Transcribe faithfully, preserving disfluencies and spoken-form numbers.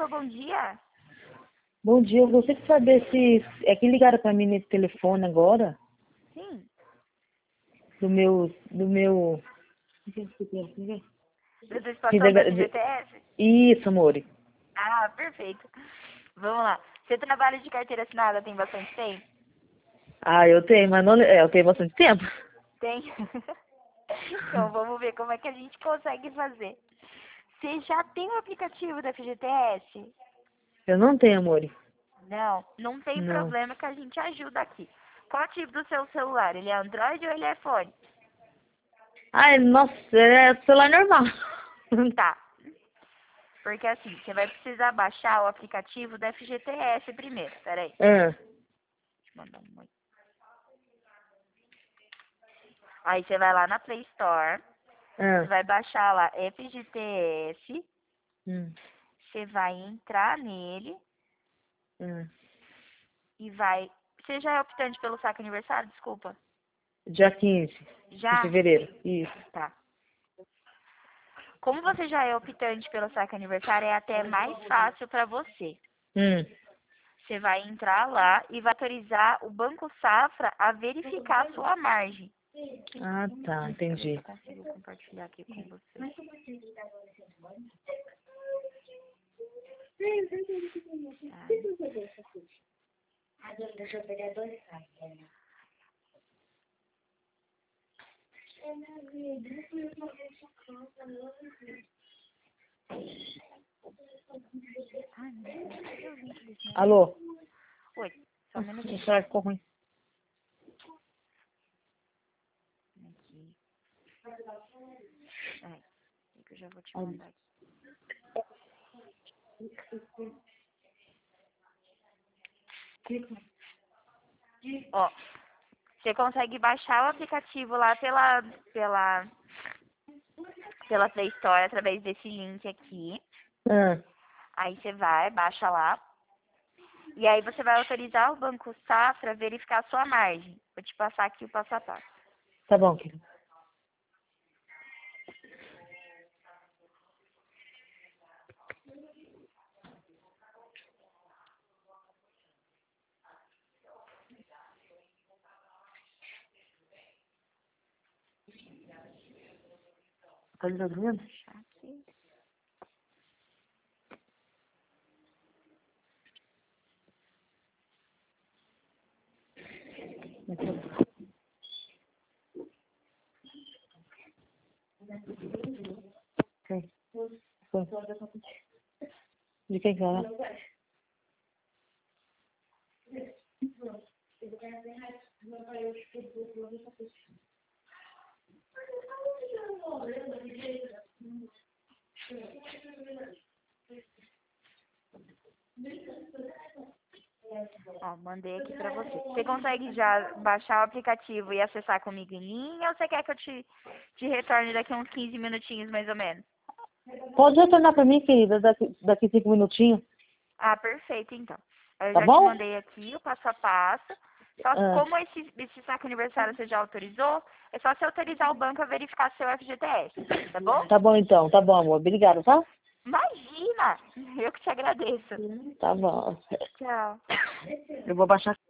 Alô, bom dia. Bom dia, eu gostaria de saber se é que ligaram para mim nesse telefone agora, Sim. do meu, do meu, Da sua que situação do deve, de- F G T S? isso, amore. Ah, perfeito. Vamos lá. Você trabalha de carteira assinada tem bastante tempo? Ah, eu tenho, mas não, é, eu tenho bastante tempo. Tem? Então, vamos ver como é que a gente consegue fazer. Você já tem o aplicativo da F G T S? Eu não tenho, amore. Não, não tem Não. problema que a gente ajuda aqui. Qual o tipo do seu celular? Ele é Android ou ele é iPhone? Ah, é- nossa, é celular normal. Tá. Porque assim, você vai precisar baixar o aplicativo da F G T S primeiro. Pera aí. Ah, Deixa eu mandar um oi. Aí você vai lá na Play Store. Você ah, vai baixar lá F G T S. hum, Você vai entrar nele hum. e vai... Você já é optante pelo saque aniversário? Desculpa. Dia quinze de Já? fevereiro, isso. Tá. Como você já é optante pelo saque aniversário, é até mais fácil para você. Hum. Você vai entrar lá e vai autorizar o Banco Safra a verificar a sua margem. Ah, tá, Deixa eu ver se entendi. eu consigo compartilhar aqui com você. Ai, meu Deus, cadê o link desse negócio? Alô? Oi, só um minutinho. O celular ficou ruim. Aqui. Ai, é que eu já vou te mandar aqui. Ó, você consegue baixar o aplicativo lá pela, pela, pela Play Store através desse link aqui. Ah, Aí você vai, baixa lá. E aí você vai autorizar o Banco Safra a verificar a sua margem. Vou te passar aqui o passo a passo. tá bom, querido. Tá ligado mesmo? Deixa aqui. Quem? Foi. De quem que é? Ó, mandei aqui pra você. Você consegue já baixar o aplicativo e acessar comigo em linha ou você quer que eu te, te retorne daqui a uns quinze minutinhos mais ou menos? Pode retornar pra mim, querida, daqui, daqui cinco minutinhos. Ah, perfeito então. Eu Tá já te bom? mandei aqui o passo a passo. Só Ah, como esse, esse saque aniversário você já autorizou, é só você autorizar o banco a verificar seu F G T S, tá bom? tá bom então, tá bom, amor. Obrigada, tá? Imagina! Eu que te agradeço. Tá bom. Tchau. Eu vou baixar.